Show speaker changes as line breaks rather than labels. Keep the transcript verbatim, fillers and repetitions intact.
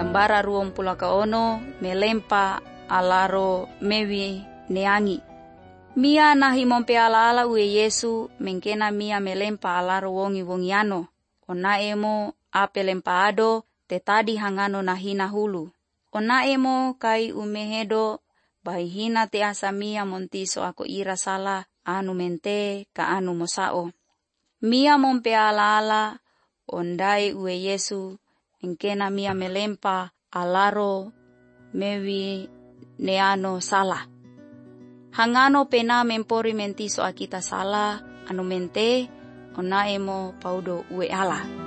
gambara ruom pula kaono melempa alaro mewi neangi. Mia nahi mompe ala-ala ue Yesu mengkena mia melempa alaro wongi-wongiano. Ona emo ape lempaado te tadi hangano nahina hulu. Ona emo kai umehedo bahihina te asa mia montiso ako ira sala anu mente ka anu mosao. Mia mompe ala-ala ondai ue Yesu mengkena mia melempa alaro mewi neano sala. Hangano pena mempori mentiso akita sala anu mente ona emo paudo ue ala.